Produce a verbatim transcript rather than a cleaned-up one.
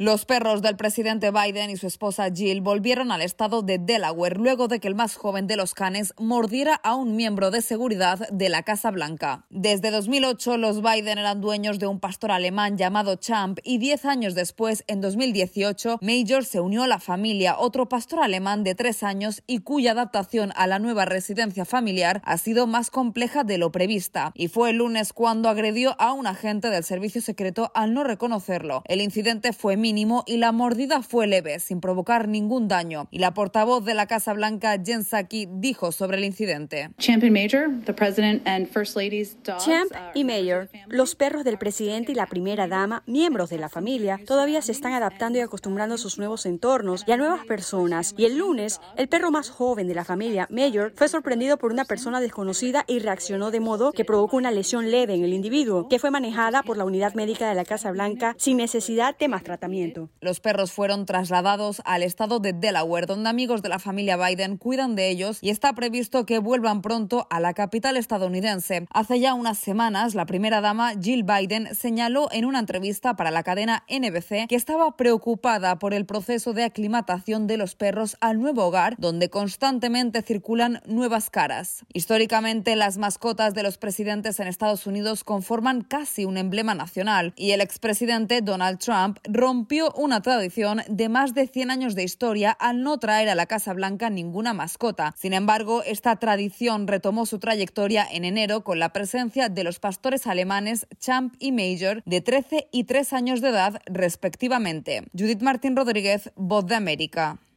Los perros del presidente Biden y su esposa Jill volvieron al estado de Delaware luego de que el más joven de los canes mordiera a un miembro de seguridad de la Casa Blanca. Desde dos mil ocho, los Biden eran dueños de un pastor alemán llamado Champ y diez años después, en dos mil dieciocho, Major se unió a la familia, otro pastor alemán de tres años y cuya adaptación a la nueva residencia familiar ha sido más compleja de lo prevista. Y fue el lunes cuando agredió a un agente del servicio secreto al no reconocerlo. El incidente fue mínimo y la mordida fue leve, sin provocar ningún daño. Y la portavoz de la Casa Blanca, Jen Psaki, dijo sobre el incidente. Champ and Major, the president and first lady's dogs, Champ y Major, los perros del presidente y la primera dama, miembros de la familia, todavía se están adaptando y acostumbrando a sus nuevos entornos y a nuevas personas. Y el lunes, el perro más joven de la familia, Major, fue sorprendido por una persona desconocida y reaccionó de modo que provocó una lesión leve en el individuo, que fue manejada por la unidad médica de la Casa Blanca sin necesidad de más tratamiento. Los perros fueron trasladados al estado de Delaware, donde amigos de la familia Biden cuidan de ellos y está previsto que vuelvan pronto a la capital estadounidense. Hace ya unas semanas, la primera dama, Jill Biden, señaló en una entrevista para la cadena N B C que estaba preocupada por el proceso de aclimatación de los perros al nuevo hogar, donde constantemente circulan nuevas caras. Históricamente, las mascotas de los presidentes en Estados Unidos conforman casi un emblema nacional y el expresidente Donald Trump rompió una tradición de más de cien años de historia al no traer a la Casa Blanca ninguna mascota. Sin embargo, esta tradición retomó su trayectoria en enero con la presencia de los pastores alemanes Champ y Major, de trece y tres años de edad respectivamente. Judith Martín Rodríguez, Voz de América.